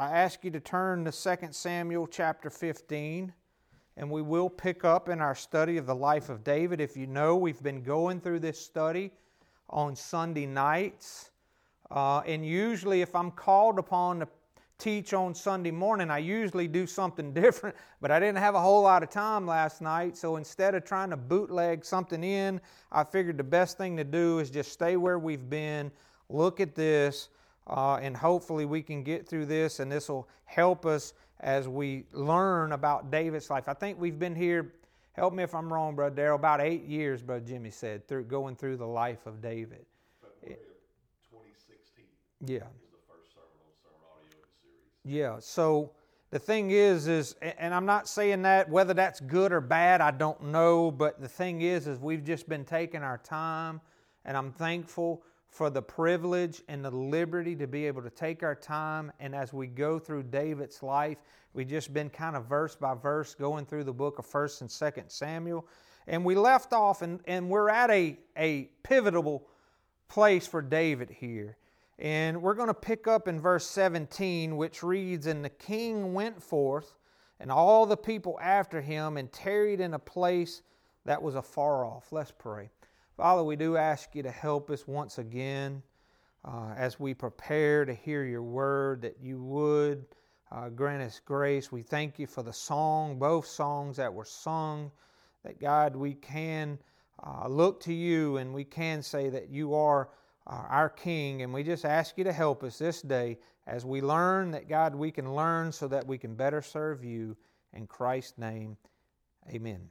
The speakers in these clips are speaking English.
I ask you to turn to 2 Samuel chapter 15, and we will pick up in our study of the life of David. If you know, we've been going through this study on Sunday nights. And usually if I'm called upon to teach on Sunday morning, I usually do something different, but I didn't have a whole lot of time last night, so instead of trying to bootleg something in, I figured the best thing to do is just stay where we've been, look at this, and hopefully we can get through this, and this will help us as we learn about David's life. I think we've been here, help me if I'm wrong, Brother Darrell, about 8 years, Brother Jimmy said, going through the life of David. February of 2016 yeah. is the first sermon on Sermon Audio series. Yeah, so the thing is, and I'm not saying that, whether that's good or bad, I don't know, but the thing is we've just been taking our time, and I'm thankful for the privilege and the liberty to be able to take our time, and as we go through David's life, we've just been kind of verse by verse going through the book of 1 and 2 Samuel, and we left off, and we're at a pivotal place for David here. And we're going to pick up in verse 17, which reads, "And the king went forth, and all the people after him, and tarried in a place that was afar off." Let's pray. Father, we do ask you to help us once again as we prepare to hear your word, that you would grant us grace. We thank you for the song, both songs that were sung, that God, we can look to you and we can say that you are our King, and we just ask you to help us this day as we learn that, God, we can learn so that we can better serve you. In Christ's name, amen.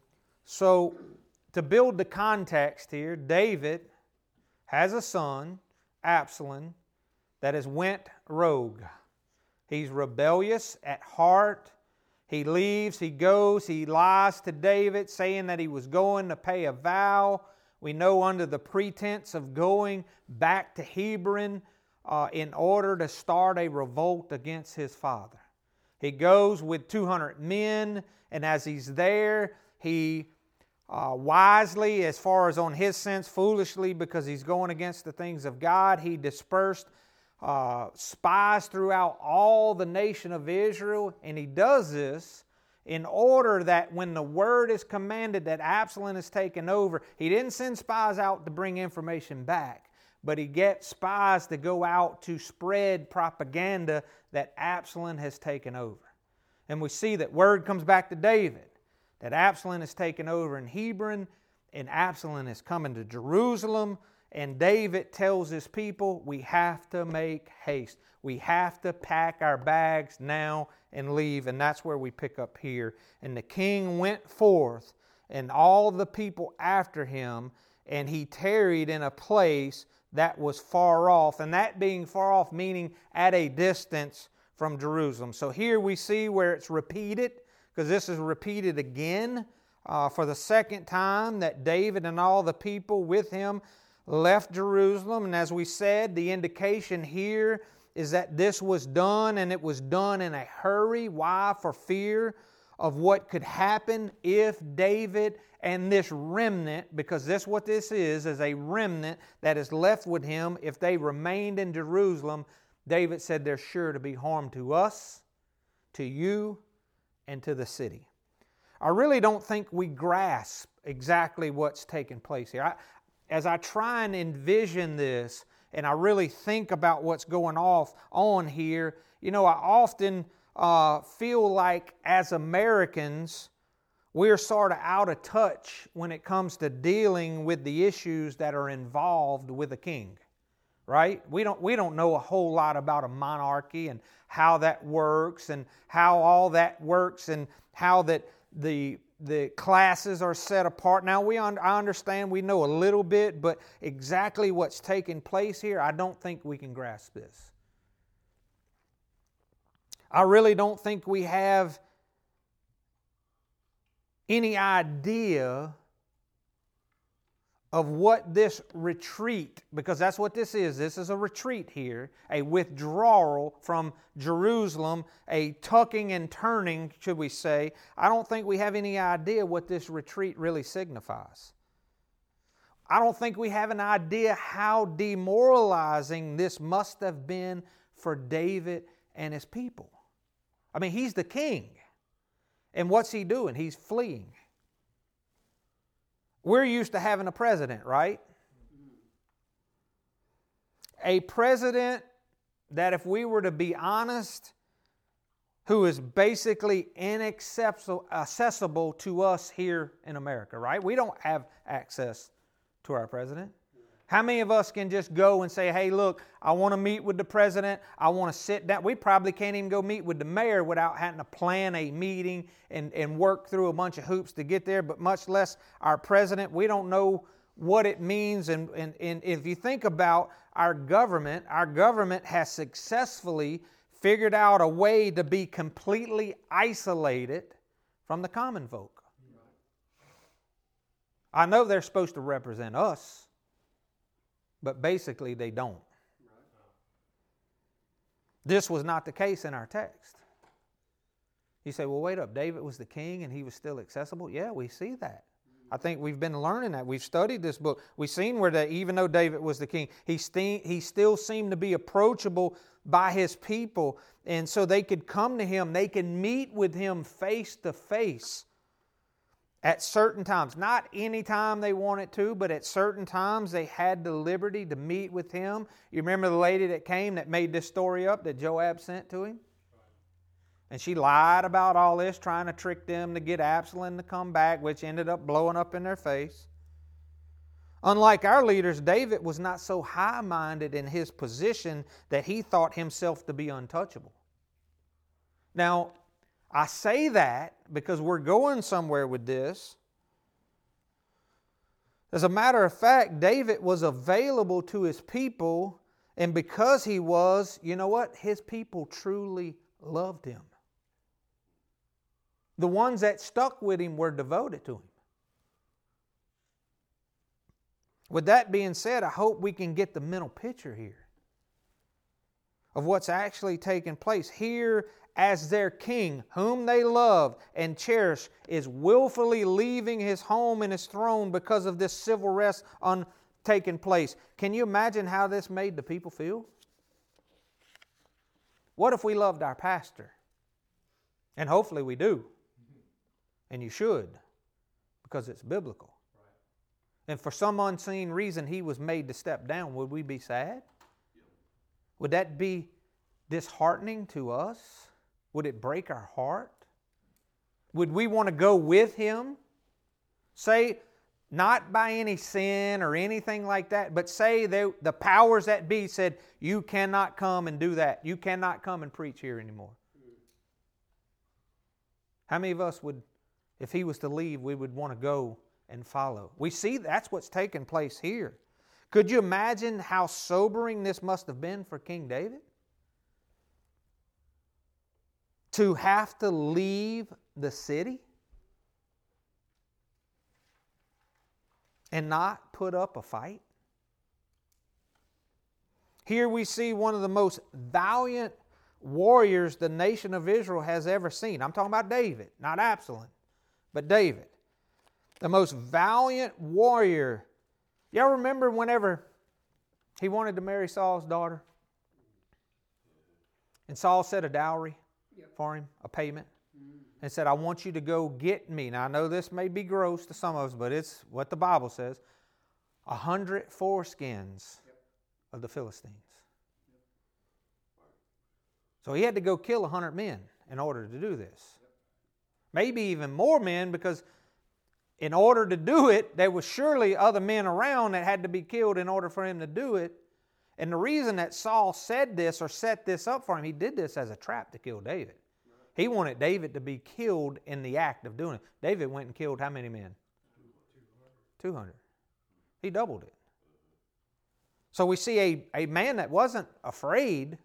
So, to build the context here, David has a son, Absalom, that has went rogue. He's rebellious at heart. He leaves, he goes, he lies to David, saying that he was going to pay a vow. We know under the pretense of going back to Hebron in order to start a revolt against his father. He goes with 200 men, and as he's there, he wisely, as far as on his sense, foolishly, because he's going against the things of God, he dispersed spies throughout all the nation of Israel, and he does this in order that when the word is commanded that Absalom is taken over, he didn't send spies out to bring information back, but he gets spies to go out to spread propaganda that Absalom has taken over. And we see that word comes back to David that Absalom is taken over in Hebron, and Absalom is coming to Jerusalem, and David tells his people, we have to make haste. We have to pack our bags now and leave, and that's where we pick up here. And the king went forth, and all the people after him, and he tarried in a place that was far off, and that being far off meaning at a distance from Jerusalem. So here we see where it's repeated, because this is repeated again for the second time, that David and all the people with him left Jerusalem. And as we said, the indication here is that this was done, and it was done in a hurry. Why? For fear of what could happen if David and this remnant, because this what this is a remnant that is left with him, if they remained in Jerusalem, David said there's sure to be harm to us, to you, and to the city. I really don't think we grasp exactly what's taking place here. As I try and envision this, and I really think about what's going on here, I often feel like as Americans, we're sort of out of touch when it comes to dealing with the issues that are involved with a king. Right? We don't know a whole lot about a monarchy and how that works and how all that works and how that the classes are set apart. Now, I understand, we know a little bit, but exactly what's taking place here, I don't think we can grasp this. I really don't think we have any idea of what this retreat, because that's what this is. This is a retreat here, a withdrawal from Jerusalem, a tucking and turning, should we say. I don't think we have any idea what this retreat really signifies. I don't think we have an idea how demoralizing this must have been for David and his people. I mean, he's the king. And what's he doing? He's fleeing. We're used to having a president, right? A president that, if we were to be honest, who is basically inaccessible to us here in America, right? We don't have access to our president. How many of us can just go and say, hey, look, I want to meet with the president. I want to sit down. We probably can't even go meet with the mayor without having to plan a meeting and work through a bunch of hoops to get there, but much less our president. We don't know what it means. And if you think about our government has successfully figured out a way to be completely isolated from the common folk. I know they're supposed to represent us, but basically they don't. This was not the case in our text. You say, well, wait up, David was the king and he was still accessible? Yeah, we see that. I think we've been learning that. We've studied this book. We've seen where that even though David was the king, he still seemed to be approachable by his people. And so they could come to him. They could meet with him face to face at certain times. Not any time they wanted to, but at certain times they had the liberty to meet with him. You remember the lady that came that made this story up that Joab sent to him? And she lied about all this, trying to trick them to get Absalom to come back, which ended up blowing up in their face. Unlike our leaders, David was not so high-minded in his position that he thought himself to be untouchable. Now, I say that because we're going somewhere with this. As a matter of fact, David was available to his people, and because he was, you know what? His people truly loved him. The ones that stuck with him were devoted to him. With that being said, I hope we can get the mental picture here of what's actually taking place. Here, as their king, whom they love and cherish, is willfully leaving his home and his throne because of this civil unrest taking place. Can you imagine how this made the people feel? What if we loved our pastor? And hopefully we do. And you should, because it's biblical. And for some unseen reason he was made to step down. Would we be sad? Would that be disheartening to us? Would it break our heart? Would we want to go with him? Say, not by any sin or anything like that, but say the powers that be said, you cannot come and do that. You cannot come and preach here anymore. How many of us would, if he was to leave, we would want to go and follow? We see that's what's taking place here. Could you imagine how sobering this must have been for King David? To have to leave the city and not put up a fight? Here we see one of the most valiant warriors the nation of Israel has ever seen. I'm talking about David, not Absalom, but David. The most valiant warrior. Y'all remember whenever he wanted to marry Saul's daughter? And Saul set a dowry for him, a payment, and said, I want you to go get me. Now I know this may be gross to some of us, but it's what the Bible says. 100 foreskins of the Philistines. So he had to go kill 100 men in order to do this. Maybe even more men, because in order to do it, there was surely other men around that had to be killed in order for him to do it. And the reason that Saul said this or set this up for him, he did this as a trap to kill David. He wanted David to be killed in the act of doing it. David went and killed how many men? 200. He doubled it. So we see a man that wasn't afraid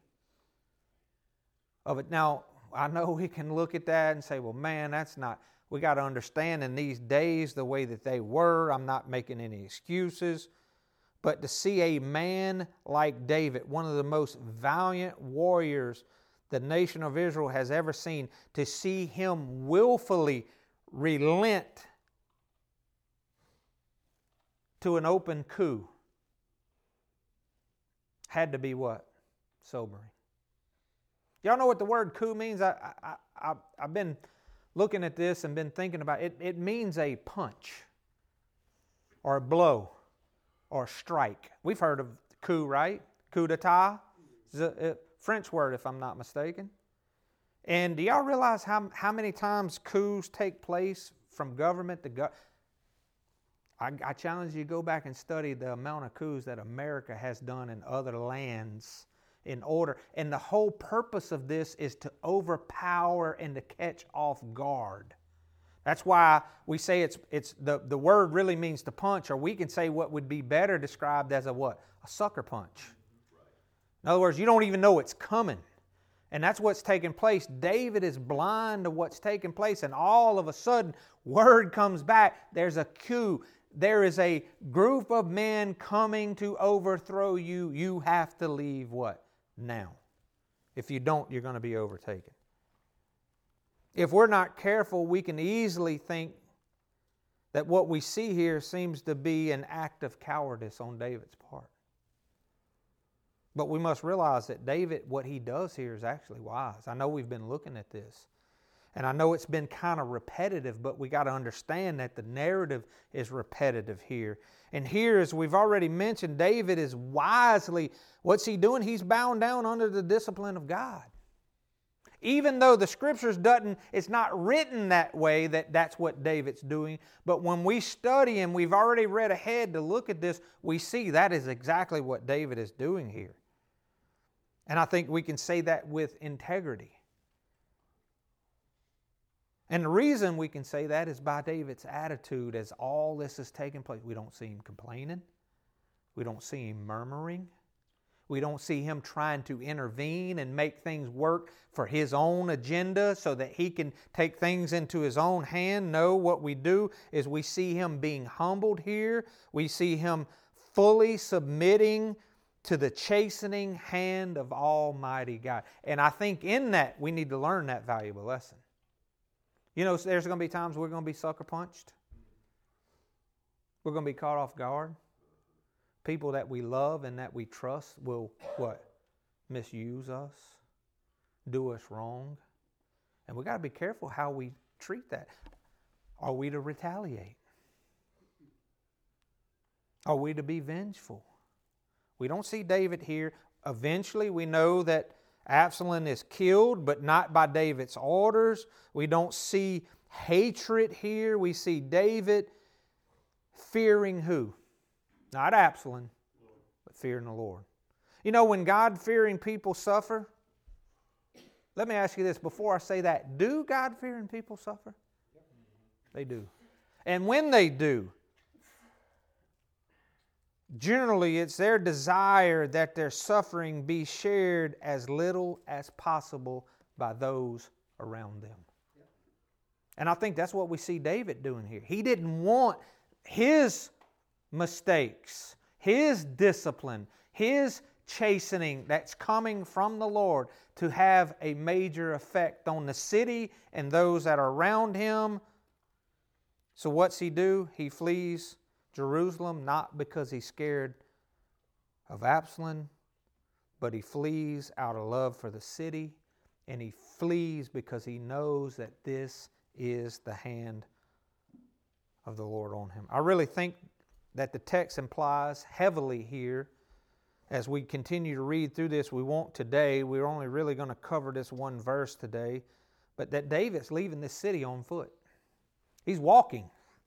of it. Now, I know we can look at that and say, well, man, that's not... We got to understand in these days the way that they were. I'm not making any excuses. But to see a man like David, one of the most valiant warriors the nation of Israel has ever seen, to see him willfully relent to an open coup, had to be what? Sobering. Y'all know what the word coup means? I've been looking at this and been thinking about it. It means a punch or a blow or a strike. We've heard of coup, right? Coup d'etat. It's a French word, if I'm not mistaken. And do y'all realize how many times coups take place from government to government? I challenge you to go back and study the amount of coups that America has done in other lands in order. And the whole purpose of this is to overpower and to catch off guard. That's why we say it's the word really means to punch, or we can say what would be better described as a what? A sucker punch. In other words, you don't even know it's coming. And that's what's taking place. David is blind to what's taking place, and all of a sudden, word comes back. There's a coup. There is a group of men coming to overthrow you. You have to leave what? Now. If you don't, you're going to be overtaken. If we're not careful, we can easily think that what we see here seems to be an act of cowardice on David's part. But we must realize that David, what he does here is actually wise. I know we've been looking at this. And I know it's been kind of repetitive, but we got to understand that the narrative is repetitive here. And here, as we've already mentioned, David is wisely, what's he doing? He's bound down under the discipline of God. Even though the Scriptures it's not written that way that that's what David's doing. But when we study and we've already read ahead to look at this, we see that is exactly what David is doing here. And I think we can say that with integrity. And the reason we can say that is by David's attitude as all this is taking place. We don't see him complaining. We don't see him murmuring. We don't see him trying to intervene and make things work for his own agenda so that he can take things into his own hand. No, what we do is we see him being humbled here. We see him fully submitting to the chastening hand of Almighty God. And I think in that we need to learn that valuable lesson. You know, there's going to be times we're going to be sucker punched. We're going to be caught off guard. People that we love and that we trust will, what? Misuse us, do us wrong. And we've got to be careful how we treat that. Are we to retaliate? Are we to be vengeful? We don't see David here. Eventually, we know that Absalom is killed, but not by David's orders. We don't see hatred here. We see David fearing who? Not Absalom, but fearing the Lord. You know, when God-fearing people suffer, let me ask you this before I say that. Do God-fearing people suffer? They do. And when they do, generally, it's their desire that their suffering be shared as little as possible by those around them. And I think that's what we see David doing here. He didn't want his mistakes, his discipline, his chastening that's coming from the Lord to have a major effect on the city and those that are around him. So what's he do? He flees Jerusalem, not because he's scared of Absalom, but he flees out of love for the city, and he flees because he knows that this is the hand of the Lord on him. I really think that the text implies heavily here, as we continue to read through this, we won't today, we're only really going to cover this one verse today, but that David's leaving this city on foot. He's walking.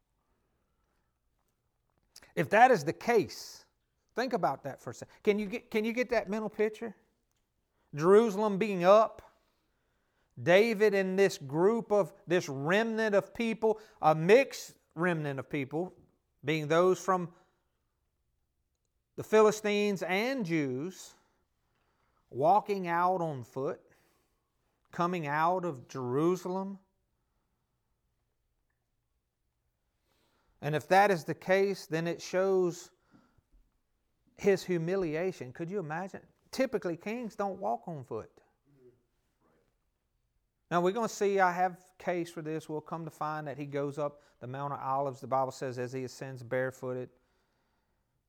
If that is the case, think about that for a second. Can you get that mental picture? Jerusalem being up, David and this group of, this remnant of people, a mixed remnant of people, being those from the Philistines and Jews, walking out on foot, coming out of Jerusalem. And if that is the case, then it shows his humiliation. Could you imagine? Typically, kings don't walk on foot. Now, we're going to see, I have case for this. We'll come to find that he goes up the Mount of Olives, the Bible says, as he ascends barefooted.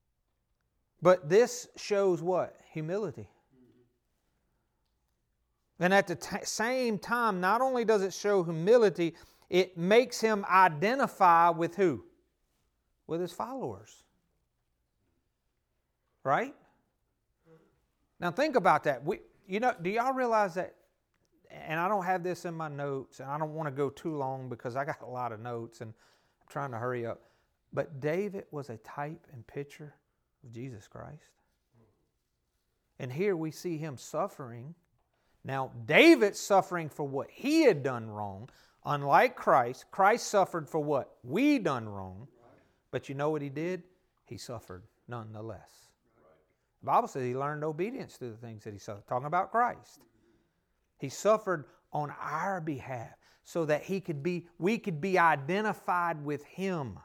But this shows what? Humility. And at the same time, not only does it show humility, it makes him identify with who? With his followers. Right? Now think about that. Do y'all realize that? And I don't have this in my notes, and I don't want to go too long because I got a lot of notes and I'm trying to hurry up. But David was a type and picture of Jesus Christ. And here we see him suffering. Now, David's suffering for what he had done wrong. Unlike Christ, Christ suffered for what we done wrong. But you know what he did? He suffered nonetheless. The Bible says he learned obedience through the things that he suffered. Talking about Christ. He suffered on our behalf so that we could be identified with him.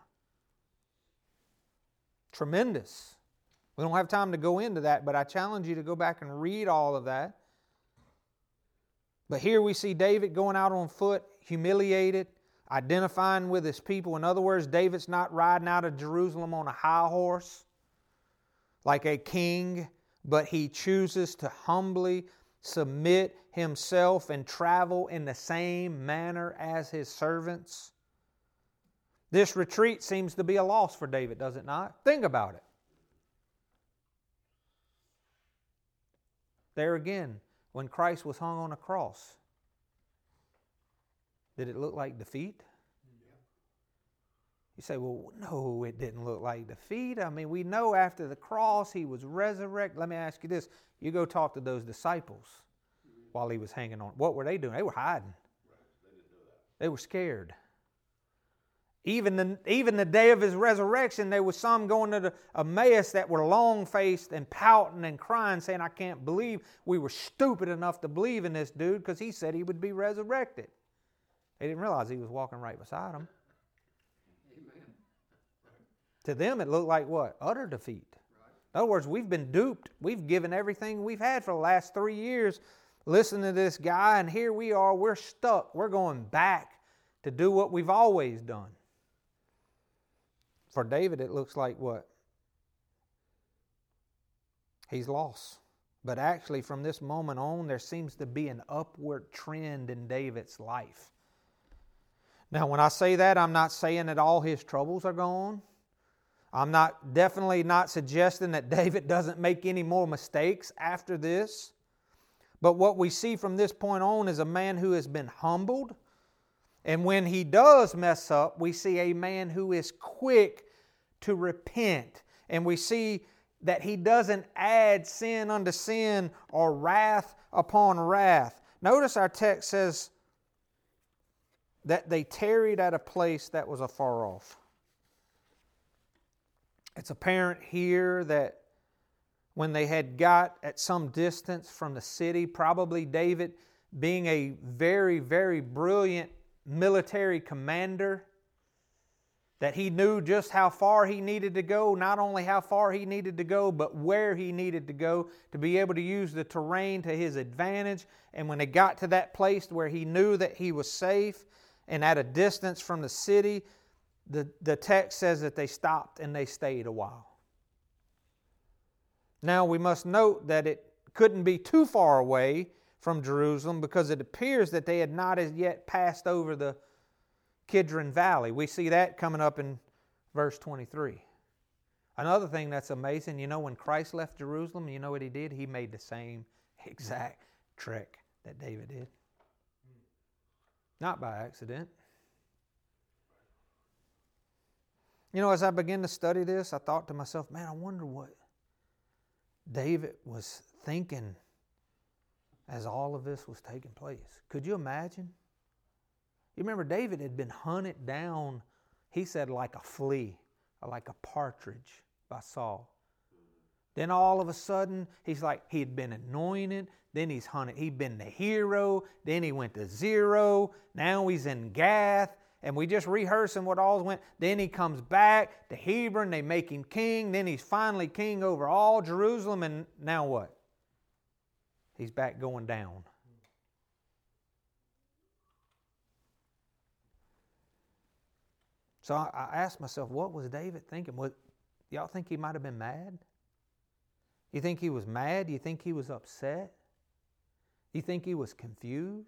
Tremendous. We don't have time to go into that, but I challenge you to go back and read all of that. But here we see David going out on foot, humiliated, identifying with his people. In other words, David's not riding out of Jerusalem on a high horse like a king, but he chooses to humbly submit himself and travel in the same manner as his servants. This retreat seems to be a loss for David, does it not? Think about it. There again, when Christ was hung on a cross, did it look like defeat? You say, well, no, it didn't look like defeat. I mean, we know after the cross he was resurrected. Let me ask you this. You go talk to those disciples while he was hanging on. What were they doing? They were hiding. They were scared. Even the day of his resurrection, there was some going to the Emmaus that were long-faced and pouting and crying, saying, I can't believe we were stupid enough to believe in this dude because he said he would be resurrected. They didn't realize he was walking right beside them. Amen. To them, it looked like what? Utter defeat. In other words, we've been duped. We've given everything we've had for the last 3 years listening to this guy, and here we are, we're stuck. We're going back to do what we've always done. For David, it looks like what? He's lost. But actually, from this moment on, there seems to be an upward trend in David's life. Now, when I say that, I'm not saying that all his troubles are gone. I'm definitely not suggesting that David doesn't make any more mistakes after this. But what we see from this point on is a man who has been humbled. And when he does mess up, we see a man who is quick to repent. And we see that he doesn't add sin unto sin or wrath upon wrath. Notice our text says that they tarried at a place that was afar off. It's apparent here that when they had got at some distance from the city, probably David, being a very, very brilliant military commander, that he knew just how far he needed to go, not only how far he needed to go, but where he needed to go to be able to use the terrain to his advantage. And when they got to that place where he knew that he was safe and at a distance from the city, the text says that they stopped and they stayed a while. Now we must note that it couldn't be too far away from Jerusalem because it appears that they had not as yet passed over the Kidron Valley. We see that coming up in verse 23. Another thing that's amazing, when Christ left Jerusalem, you know what he did? He made the same exact trek that David did. Not by accident. As I began to study this, I thought to myself, man, I wonder what David was thinking as all of this was taking place. Could you imagine? You remember David had been hunted down, he said, like a flea, or like a partridge by Saul. Then all of a sudden, he's like, he'd been anointed, then he's hunted. He'd been the hero, then he went to Zero, now he's in Gath, and we just rehearsing what all went. Then he comes back to Hebron, they make him king, then he's finally king over all Jerusalem, and now what? He's back going down. So I asked myself, what was David thinking? Y'all think he might have been mad? You think he was mad? You think he was upset? You think he was confused?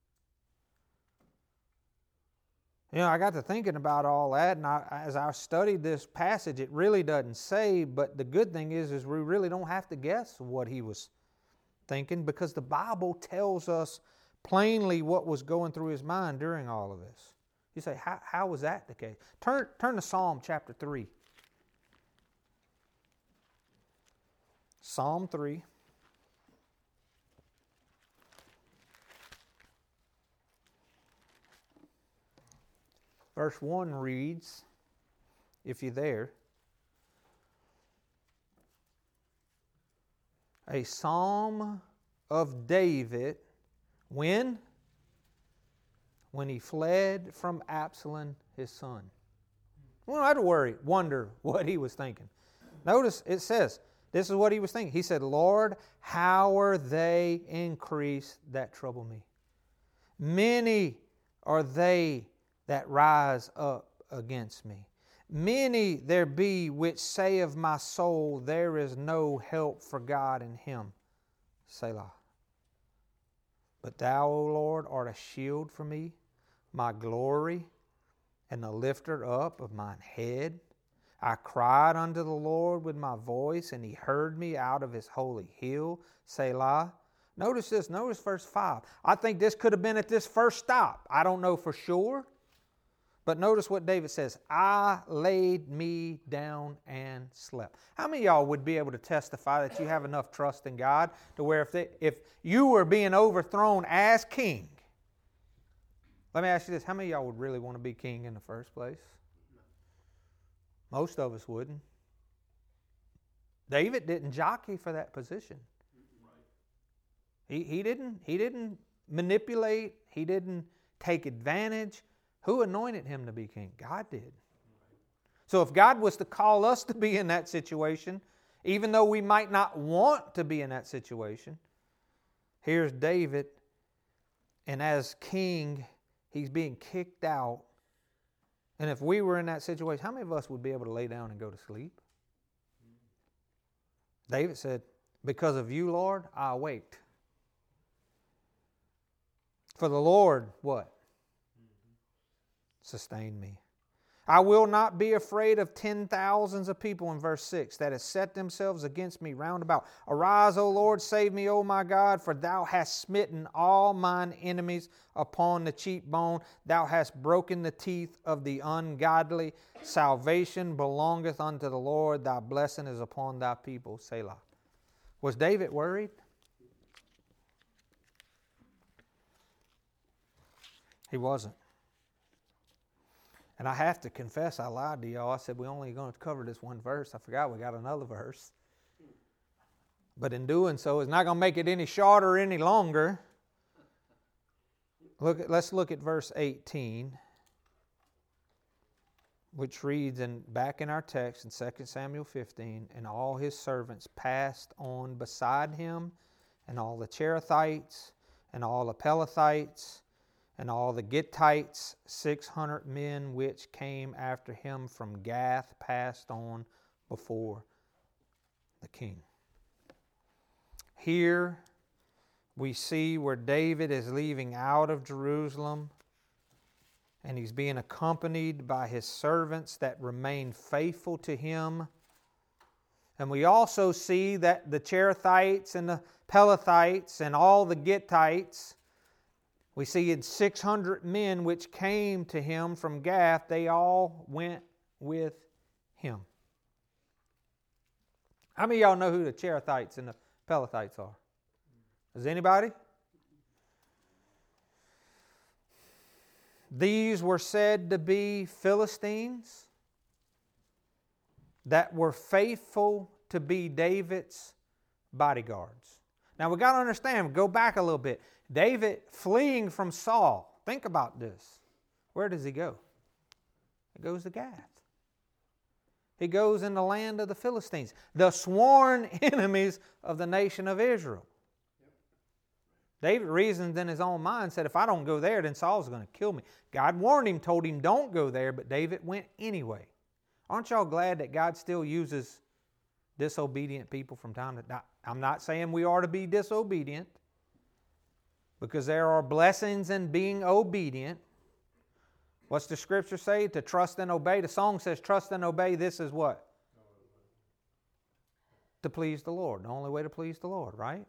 You know, I got to thinking about all that, and as I studied this passage, it really doesn't say, but the good thing is we really don't have to guess what he was thinking, because the Bible tells us plainly what was going through his mind during all of this. You say, how was that the case? Turn to Psalm chapter 3. Psalm 3. Verse 1 reads, if you're there, a psalm of David, when? When he fled from Absalom, his son. We don't have to wonder what he was thinking. Notice it says, this is what he was thinking. He said, Lord, how are they increased that trouble me? Many are they that rise up against me. Many there be which say of my soul, there is no help for God in him. Selah. But thou, O Lord, art a shield for me, my glory, and the lifter up of mine head. I cried unto the Lord with my voice, and he heard me out of his holy hill. Selah. Notice this. Notice verse 5. I think this could have been at this first stop. I don't know for sure. But notice what David says, I laid me down and slept. How many of y'all would be able to testify that you have enough trust in God to where if you were being overthrown as king, let me ask you this, how many of y'all would really want to be king in the first place? Most of us wouldn't. David didn't jockey for that position. He didn't manipulate. He didn't take advantage. Who anointed him to be king? God did. So if God was to call us to be in that situation, even though we might not want to be in that situation, here's David, and as king, he's being kicked out. And if we were in that situation, how many of us would be able to lay down and go to sleep? David said, because of you, Lord, I awaked. For the Lord, what? Sustain me. I will not be afraid of 10,000s of people in verse 6 that have set themselves against me round about. Arise, O Lord, save me, O my God, for thou hast smitten all mine enemies upon the cheekbone. Thou hast broken the teeth of the ungodly. Salvation belongeth unto the Lord. Thy blessing is upon thy people. Selah. Was David worried? He wasn't. And I have to confess, I lied to y'all. I said we're only going to cover this one verse. I forgot we got another verse. But in doing so, it's not going to make it any shorter or any longer. Let's look at verse 18, which reads back in our text in 2 Samuel 15, and all his servants passed on beside him, and all the Cherethites, and all the Pelethites, and all the Gittites, 600 men which came after him from Gath passed on before the king. Here we see where David is leaving out of Jerusalem, and he's being accompanied by his servants that remain faithful to him. And we also see that the Cherethites and the Pelethites and all the Gittites, we see in 600 men which came to him from Gath, they all went with him. How many of y'all know who the Cherethites and the Pelethites are? Does anybody? These were said to be Philistines that were faithful to be David's bodyguards. Now we got to understand, go back a little bit. David fleeing from Saul. Think about this. Where does he go? He goes to Gath. He goes in the land of the Philistines, the sworn enemies of the nation of Israel. David reasoned in his own mind, said, if I don't go there, then Saul's going to kill me. God warned him, told him, don't go there, but David went anyway. Aren't y'all glad that God still uses disobedient people from time to time? I'm not saying we are to be disobedient, Because there are blessings in being obedient. What's the scripture say? To trust and obey. The song says trust and obey. This is what? To please the Lord. The only way to please the Lord, right?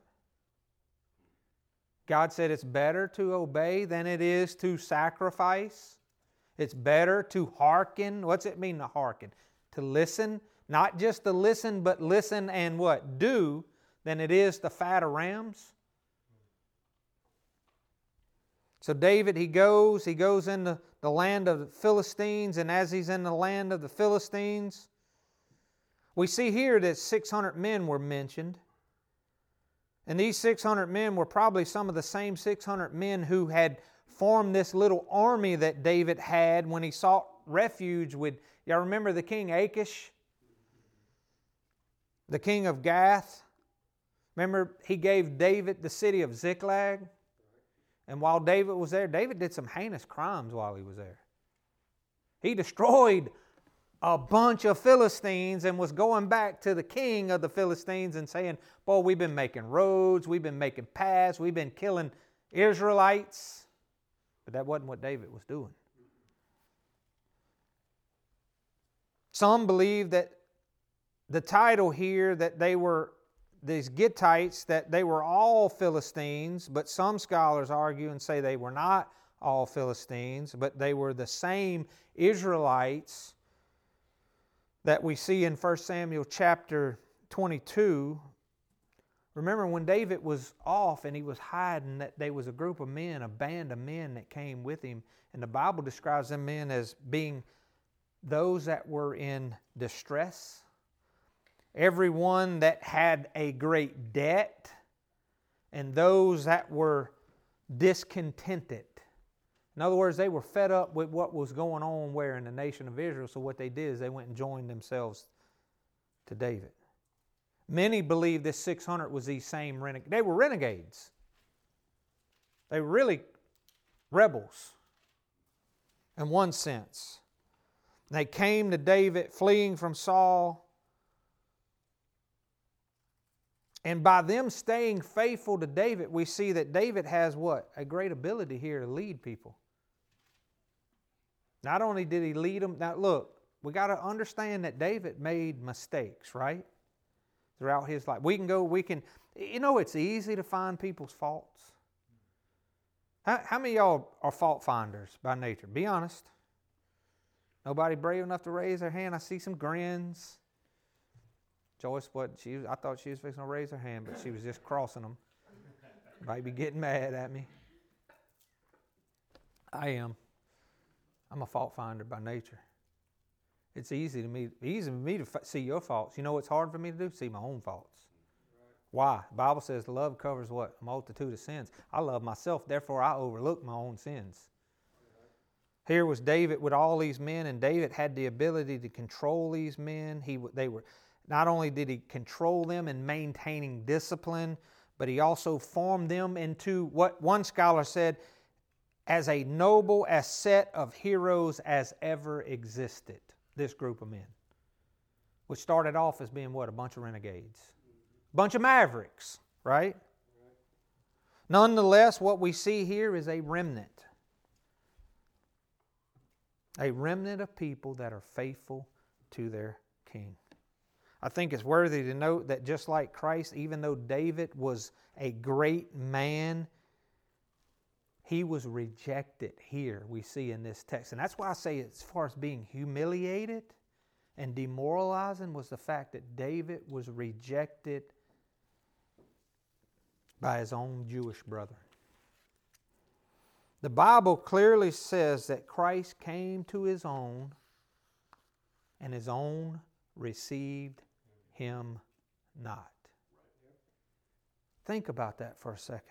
God said it's better to obey than it is to sacrifice. It's better to hearken. What's it mean to hearken? To listen. Not just to listen, but listen and what? Do, than it is to fat of rams. So David, he goes into the land of the Philistines, and as he's in the land of the Philistines, we see here that 600 men were mentioned. And these 600 men were probably some of the same 600 men who had formed this little army that David had when he sought refuge with, y'all remember the king Achish? The king of Gath? Remember, he gave David the city of Ziklag? And while David was there, David did some heinous crimes while he was there. He destroyed a bunch of Philistines and was going back to the king of the Philistines and saying, boy, we've been making roads, we've been making paths, we've been killing Israelites. But that wasn't what David was doing. Some believe that the title here that they were, these Gittites, that they were all Philistines, but some scholars argue and say they were not all Philistines, but they were the same Israelites that we see in 1 Samuel chapter 22. Remember when David was off and he was hiding, that there was a group of men, a band of men that came with him, and the Bible describes them men as being those that were in distress, everyone that had a great debt, and those that were discontented. In other words, they were fed up with what was going on where in the nation of Israel, so what they did is they went and joined themselves to David. Many believe this 600 was these same renegades. They were renegades. They were really rebels in one sense. They came to David fleeing from Saul. And by them staying faithful to David, we see that David has what? A great ability here to lead people. Not only did he lead them, now look, we got to understand that David made mistakes, right? Throughout his life. It's easy to find people's faults. How many of y'all are fault finders by nature? Be honest. Nobody brave enough to raise their hand? I see some grins. Joyce, I thought she was fixing to raise her hand, but she was just crossing them. Might be getting mad at me. I am. I'm a fault finder by nature. It's easy for me to see your faults. You know what's hard for me to do? See my own faults. Why? The Bible says love covers what? A multitude of sins. I love myself, therefore I overlook my own sins. Here was David with all these men, and David had the ability to control these men. Not only did he control them in maintaining discipline, but he also formed them into what one scholar said, as a noble as set of heroes as ever existed. This group of men, which started off as being what? A bunch of renegades. A bunch of mavericks, right? Nonetheless, what we see here is a remnant. A remnant of people that are faithful to their king. I think it's worthy to note that just like Christ, even though David was a great man, he was rejected here, we see in this text. And that's why I say, as far as being humiliated and demoralizing, was the fact that David was rejected by his own Jewish brethren. The Bible clearly says that Christ came to his own, and his own received him not. Think about that for a second.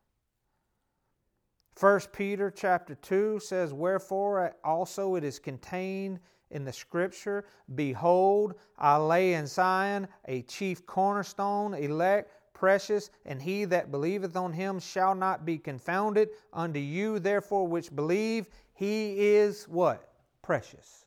1 Peter chapter 2 says, wherefore also it is contained in the Scripture, behold, I lay in Zion a chief cornerstone, elect, precious, and he that believeth on him shall not be confounded. Unto you therefore which believe, he is what? Precious.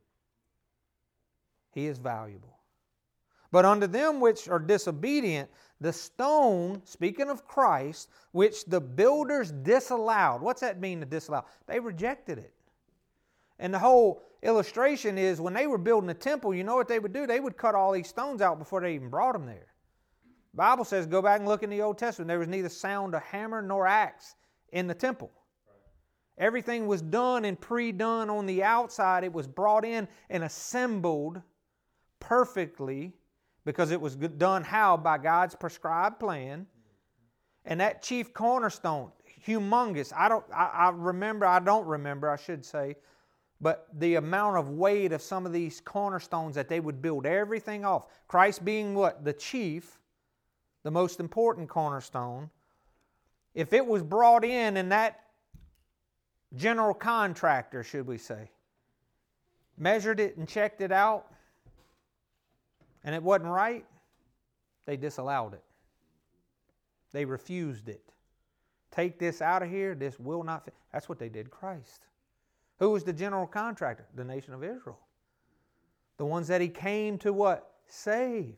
He is valuable. But unto them which are disobedient, The stone, speaking of Christ, which the builders disallowed. What's that mean to disallow? They rejected it. And the whole illustration is when they were building the temple, you know what they would do? They would cut all these stones out before they even brought them there. The Bible says, go back and look in the Old Testament, there was neither sound of hammer nor axe in the temple. Everything was done and pre-done on the outside. It was brought in and assembled perfectly because it was done how? By God's prescribed plan. And that chief cornerstone, humongous. I don't remember, I should say, but the amount of weight of some of these cornerstones that they would build everything off. Christ being what? The chief, the most important cornerstone. If it was brought in and that general contractor, should we say, measured it and checked it out, and it wasn't right, they disallowed it. They refused it. Take this out of here, this will not fit. That's what they did Christ. Who was the general contractor? The nation of Israel. The ones that He came to what? Save.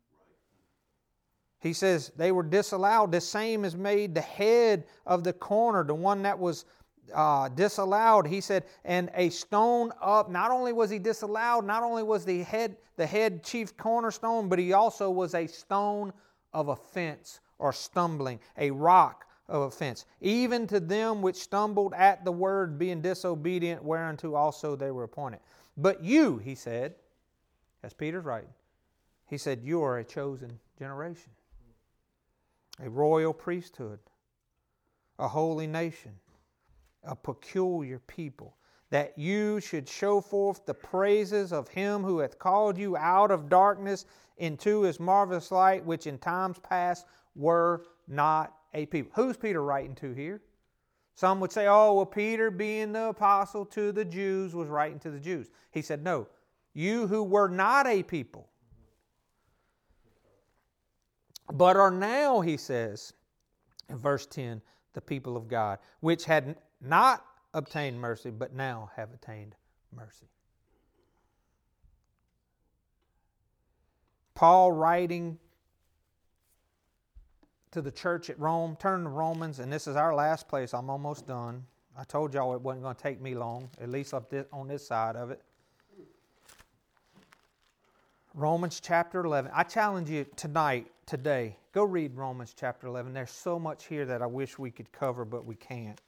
He says they were disallowed. The same is made the head of the corner, the one that was disallowed. He said, and a stone up. Not only was he disallowed, not only was the head chief cornerstone, but he also was a stone of offense or stumbling, a rock of offense, even to them which stumbled at the word, being disobedient, whereunto also they were appointed. But you, he said, as Peter's writing, he said, you are a chosen generation, a royal priesthood, a holy nation, a peculiar people, that you should show forth the praises of Him who hath called you out of darkness into His marvelous light, which in times past were not a people. Who's Peter writing to here? Some would say, oh, well, Peter, being the apostle to the Jews, was writing to the Jews. He said, no, you who were not a people, but are now, he says, in verse 10, the people of God, which had not obtained mercy, but now have attained mercy. Paul writing to the church at Rome, turn to Romans, and this is our last place. I'm almost done. I told y'all it wasn't going to take me long, at least on this side of it. Romans chapter 11. I challenge you today, go read Romans chapter 11. There's so much here that I wish we could cover, but we can't.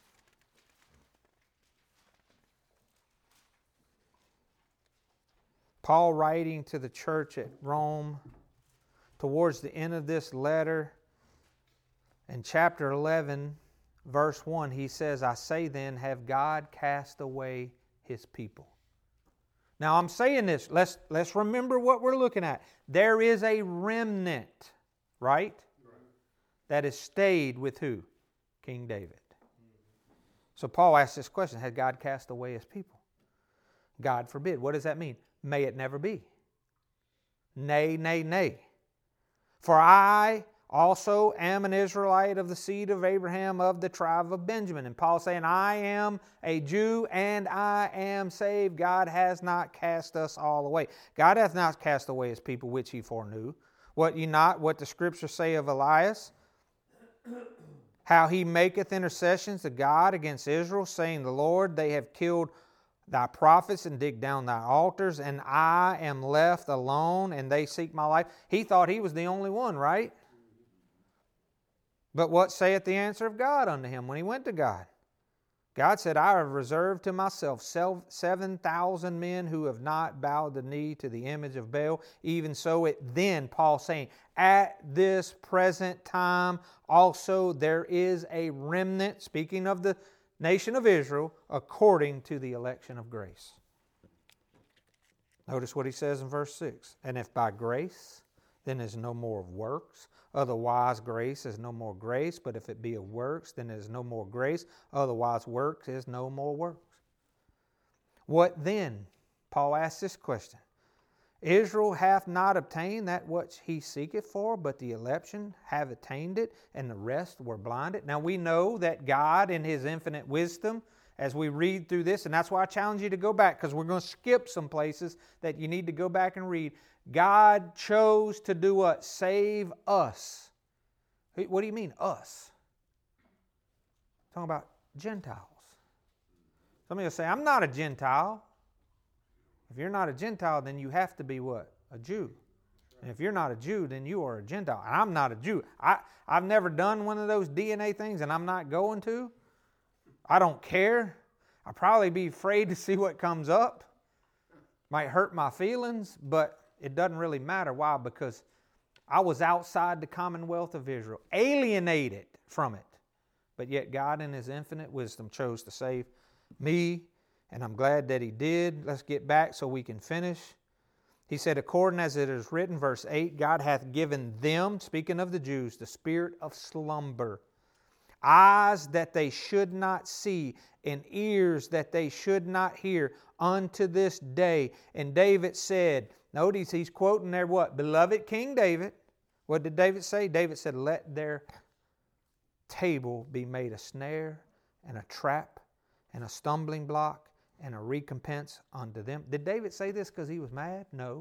Paul writing to the church at Rome, towards the end of this letter, in chapter 11, verse 1, he says, I say then, have God cast away His people? Now I'm saying this, let's remember what we're looking at. There is a remnant, right? That has stayed with who? King David. So Paul asks this question, has God cast away His people? God forbid. What does that mean? May it never be. Nay, nay, nay. For I also am an Israelite of the seed of Abraham, of the tribe of Benjamin. And Paul saying, I am a Jew and I am saved. God has not cast us all away. God hath not cast away His people which He foreknew. What the Scriptures say of Elias, how he maketh intercessions to God against Israel, saying, the Lord, they have killed Thy prophets and dig down Thy altars, and I am left alone, and they seek my life. He thought he was the only one, right? But what saith the answer of God unto him when he went to God? God said, I have reserved to myself 7,000 men who have not bowed the knee to the image of Baal. Even so, then, Paul saying, at this present time also there is a remnant, speaking of the nation of Israel, according to the election of grace. Notice what he says in verse 6. And if by grace, then is no more of works. Otherwise grace is no more grace. But if it be of works, then is no more grace. Otherwise works is no more works. What then? Paul asks this question. Israel hath not obtained that which he seeketh for, but the election have attained it, and the rest were blinded. Now we know that God in His infinite wisdom, as we read through this, and that's why I challenge you to go back, because we're going to skip some places that you need to go back and read. God chose to do what? Save us. What do you mean, us? Talking about Gentiles. Somebody will say, I'm not a Gentile. If you're not a Gentile, then you have to be what? A Jew. And if you're not a Jew, then you are a Gentile. And I'm not a Jew. I've never done one of those DNA things, and I'm not going to. I don't care. I'll probably be afraid to see what comes up. Might hurt my feelings, but it doesn't really matter. Why? Because I was outside the commonwealth of Israel, alienated from it. But yet God in His infinite wisdom chose to save me, and I'm glad that He did. Let's get back so we can finish. He said, according as it is written, verse 8, God hath given them, speaking of the Jews, the spirit of slumber, eyes that they should not see, and ears that they should not hear, unto this day. And David said, notice he's quoting there what? Beloved King David. What did David say? David said, let their table be made a snare and a trap and a stumbling block and a recompense unto them. Did David say this because he was mad? No.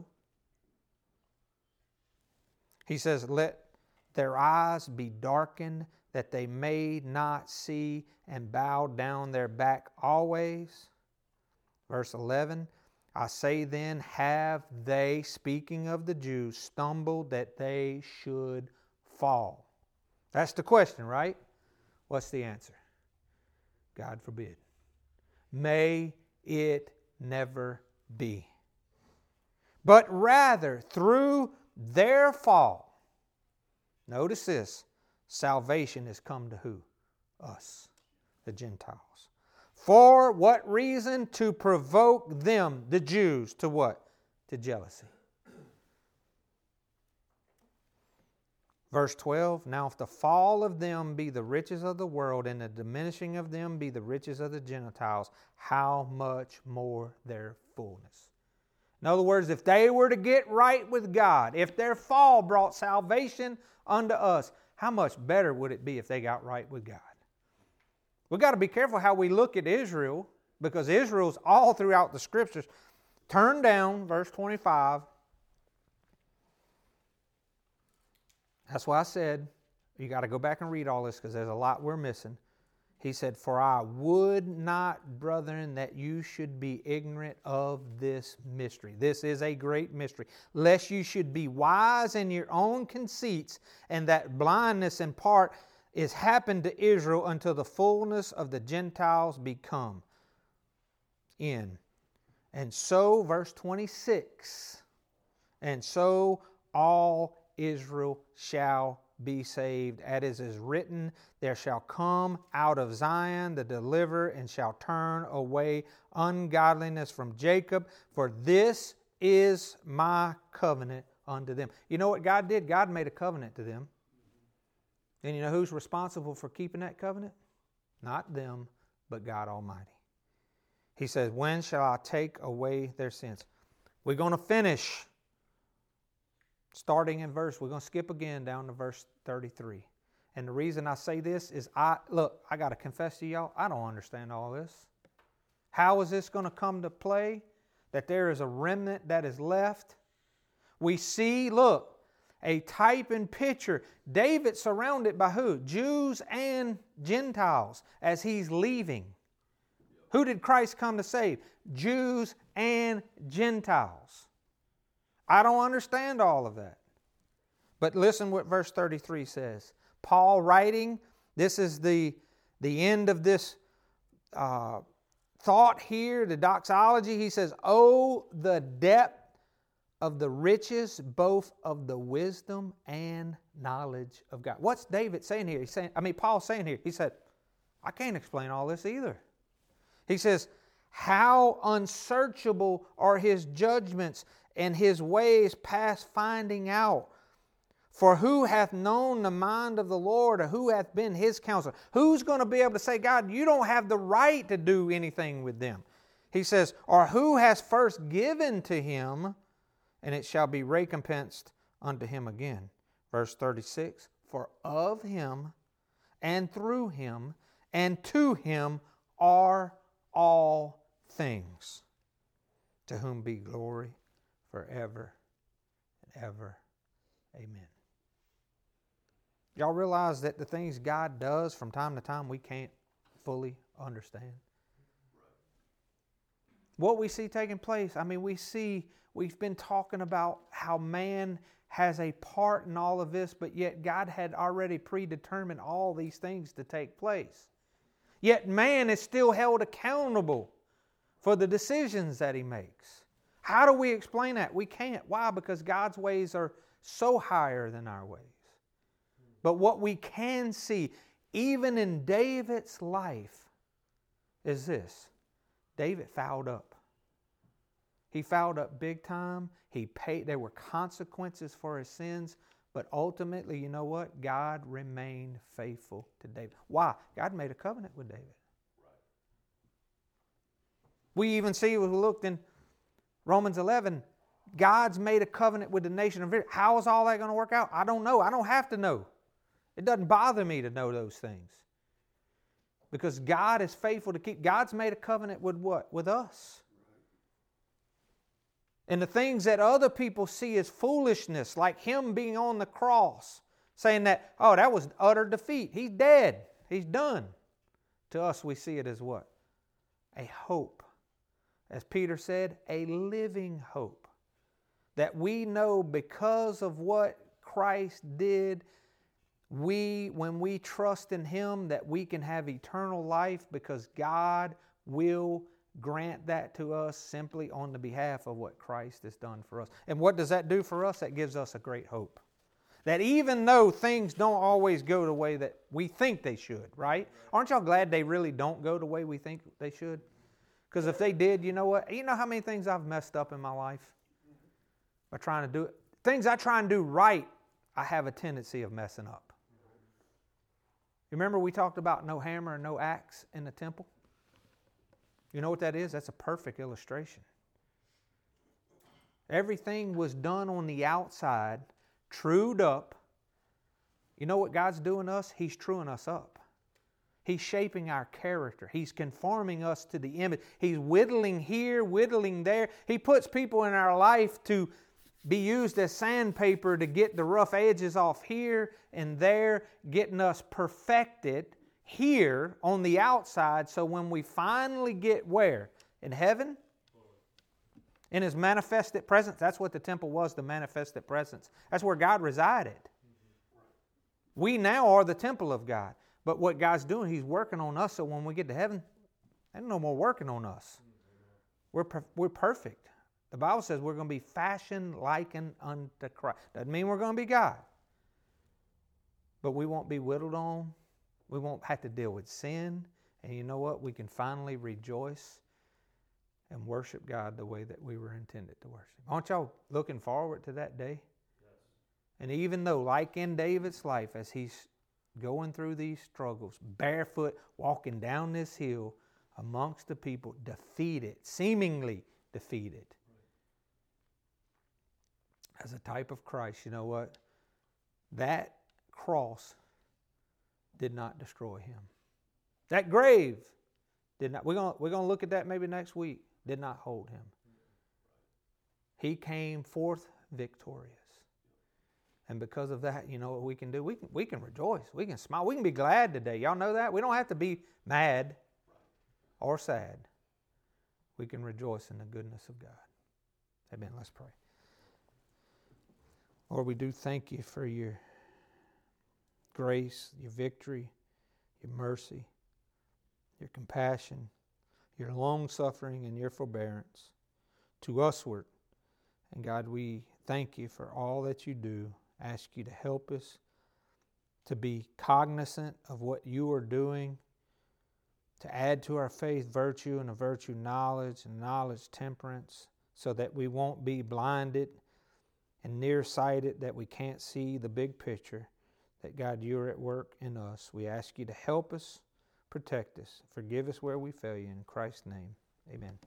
He says, let their eyes be darkened that they may not see, and bow down their back always. Verse 11, I say then, have they, speaking of the Jews, stumbled that they should fall? That's the question, right? What's the answer? God forbid. May it never be. But rather, through their fall, notice this, salvation has come to who? Us, the Gentiles. For what reason? To provoke them, the Jews, to what? To jealousy. Verse 12, now if the fall of them be the riches of the world, and the diminishing of them be the riches of the Gentiles, how much more their fullness? In other words, if they were to get right with God, if their fall brought salvation unto us, how much better would it be if they got right with God? We've got to be careful how we look at Israel, because Israel's all throughout the Scriptures. Turn down, verse 25. That's why I said, you got to go back and read all this because there's a lot we're missing. He said, for I would not, brethren, that you should be ignorant of this mystery. This is a great mystery. Lest you should be wise in your own conceits, and that blindness in part is happened to Israel until the fullness of the Gentiles be come in. And so, verse 26, and so all Israel shall be saved. As is written, there shall come out of Zion the deliverer, and shall turn away ungodliness from Jacob. For this is my covenant unto them. You know what God did? God made a covenant to them. And you know who's responsible for keeping that covenant? Not them, but God Almighty. He says, when shall I take away their sins? We're going to finish starting in we're going to skip again down to verse 33. And the reason I say this is, I got to confess to y'all, I don't understand all this. How is this going to come to play? That there is a remnant that is left? We see, look, a type and picture. David surrounded by who? Jews and Gentiles as he's leaving. Who did Christ come to save? Jews and Gentiles. I don't understand all of that. But listen what verse 33 says. Paul writing, this is the end of this thought here, the doxology. He says, oh, the depth of the riches, both of the wisdom and knowledge of God. What's David saying here? Paul's saying here, he said, I can't explain all this either. He says, how unsearchable are His judgments, and His ways past finding out. For who hath known the mind of the Lord, or who hath been His counselor? Who's going to be able to say, God, you don't have the right to do anything with them? He says, or who has first given to Him, and it shall be recompensed unto Him again. Verse 36, for of Him, and through Him, and to Him are all things, to whom be glory forever. ever. Amen. Y'all realize that the things God does from time to time we can't fully understand? What we see taking place, we've been talking about how man has a part in all of this, but yet God had already predetermined all these things to take place. Yet man is still held accountable for the decisions that he makes. How do we explain that? We can't. Why? Because God's ways are so higher than our ways. But what we can see, even in David's life, is this. David fouled up. He fouled up big time. There were consequences for his sins. But ultimately, you know what? God remained faithful to David. Why? God made a covenant with David. We even see, when we looked in Romans 11, God's made a covenant with the nation of Israel. How is all that going to work out? I don't know. I don't have to know. It doesn't bother me to know those things. Because God is faithful to keep. God's made a covenant with what? With us. And the things that other people see as foolishness, like Him being on the cross, saying that, oh, that was utter defeat. He's dead. He's done. To us, we see it as what? A hope. As Peter said, a living hope. That we know because of what Christ did, when we trust in Him, that we can have eternal life because God will grant that to us simply on the behalf of what Christ has done for us. And what does that do for us? That gives us a great hope. That even though things don't always go the way that we think they should, right? Aren't y'all glad they really don't go the way we think they should? Because if they did, you know what? You know how many things I've messed up in my life by trying to do it? Things I try and do right, I have a tendency of messing up. Remember we talked about no hammer and no axe in the temple? You know what that is? That's a perfect illustration. Everything was done on the outside, trued up. You know what God's doing to us? He's truing us up. He's shaping our character. He's conforming us to the image. He's whittling here, whittling there. He puts people in our life to be used as sandpaper to get the rough edges off here and there, getting us perfected here on the outside, so when we finally get where? In heaven? In His manifested presence. That's what the temple was, the manifested presence. That's where God resided. We now are the temple of God. But what God's doing, He's working on us, so when we get to heaven, there's no more working on us. We're perfect. The Bible says we're going to be fashioned likened unto Christ. Doesn't mean we're going to be God. But we won't be whittled on. We won't have to deal with sin. And you know what? We can finally rejoice and worship God the way that we were intended to worship. Aren't y'all looking forward to that day? Yes. And even though, like in David's life, as he's going through these struggles, barefoot, walking down this hill amongst the people, defeated, seemingly defeated. As a type of Christ, you know what? That cross did not destroy Him. That grave did not. We're going to look at that maybe next week. Did not hold Him. He came forth victorious. And because of that, you know what we can do? We can rejoice. We can smile. We can be glad today. Y'all know that? We don't have to be mad or sad. We can rejoice in the goodness of God. Amen. Let's pray. Lord, we do thank You for Your grace, Your victory, Your mercy, Your compassion, Your long-suffering, and Your forbearance to usward. And God, we thank You for all that You do. Ask You to help us to be cognizant of what You are doing, to add to our faith virtue, and a virtue knowledge, and knowledge temperance, so that we won't be blinded and nearsighted, that we can't see the big picture. That God, You're at work in us. We ask You to help us, protect us, forgive us where we fail You. In Christ's name, amen.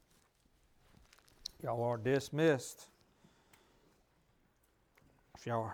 Y'all are dismissed. If y'all